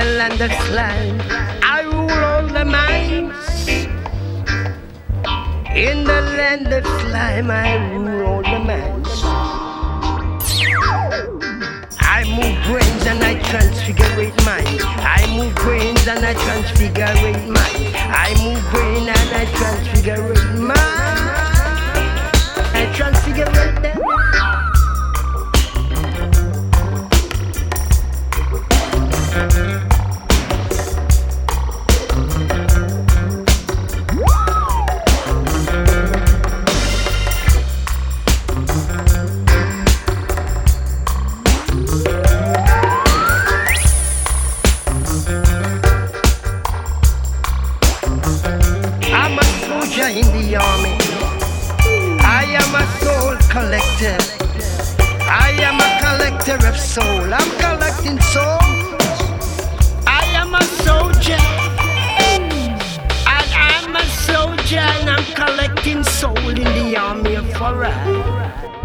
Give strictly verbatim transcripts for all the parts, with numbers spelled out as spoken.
land of slime, I rule all the minds. In the land of slime, I rule all the minds. I move brains and I transfigurate mind. I move brains and I transfigurate mind. I move brain and I transfigurate mind. I transfigurate them. I'm a soldier in the army. I am a soul collector. I am a collector of soul. I'm collecting souls. I am a soldier. And I'm a soldier and I'm collecting soul in the army of Farah.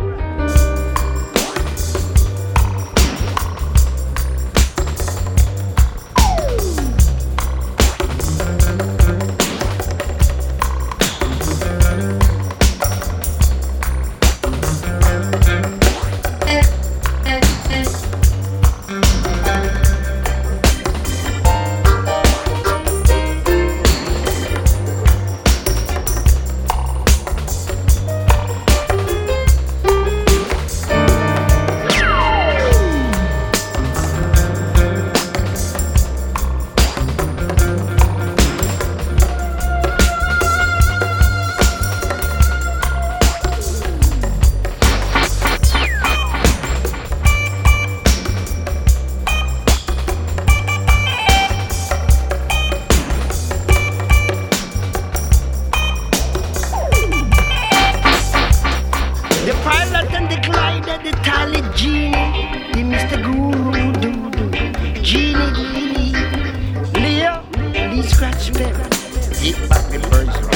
The pilot and the glider, the tally genie, the Mister Guru Doo Doo, Genie Greedy, Leo, Lee Scratch Perry, hit back the birds rock.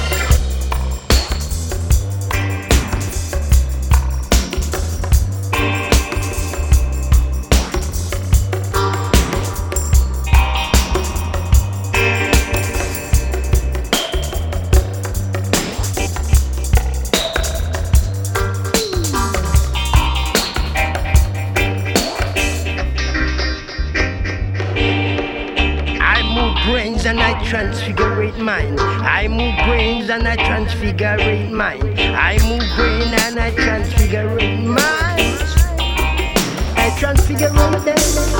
Brains and I transfigurate mind. I move brains and I transfigurate mind. I move brain and I transfigurate mind. I transfigurate them.